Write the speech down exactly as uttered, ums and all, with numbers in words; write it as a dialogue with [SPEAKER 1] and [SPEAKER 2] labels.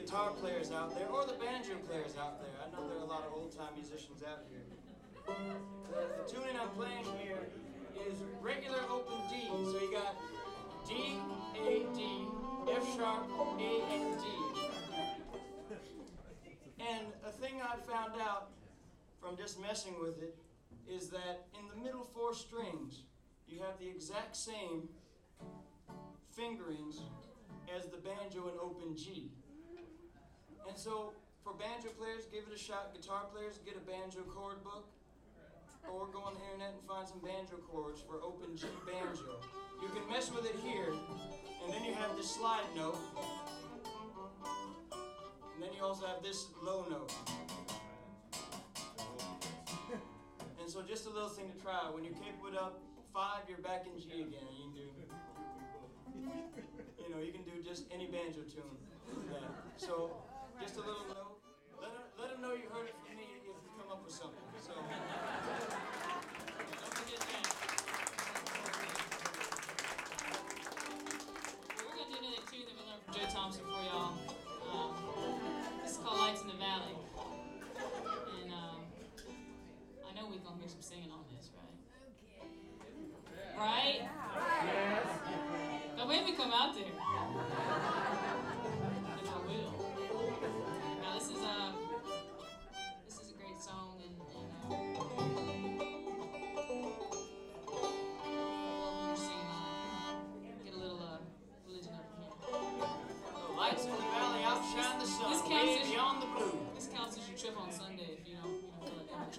[SPEAKER 1] guitar players out there, or the banjo players out there. I know there are a lot of old-time musicians out here. The, the tuning I'm playing here is regular open D. So you got D, A, D, F sharp, A, and D. And a thing I found out from just messing with it is that in the middle four strings, you have the exact same fingerings as the banjo in open G. And so, for banjo players, give it a shot. Guitar players, get a banjo chord book, or go on the internet and find some banjo chords for open G banjo. You can mess with it here, and then you have this slide note, and then you also have this low note. And so just a little thing to try. When you capo it up five, you're back in G again. You can do, you know, you can do just any banjo tune. Yeah. So just a little note. Let them, let them know you heard it from me if you come up with something. So don't forget that.
[SPEAKER 2] We're gonna do another tune that we learned from Joe Thompson for y'all. Um, this is called Lights in the Valley. And um, I know we're gonna hear some singing on this, right? Right? Yes. Don't make me come out there. Because I will. Now this is uh, this is a great song, and, and uh, we're singing. Get a little uh, religion up in here.
[SPEAKER 1] Lights in the valley outshine the sun.
[SPEAKER 2] This counts
[SPEAKER 1] way
[SPEAKER 2] as
[SPEAKER 1] beyond the blue.
[SPEAKER 2] This counts as your trip on Sunday if you don't.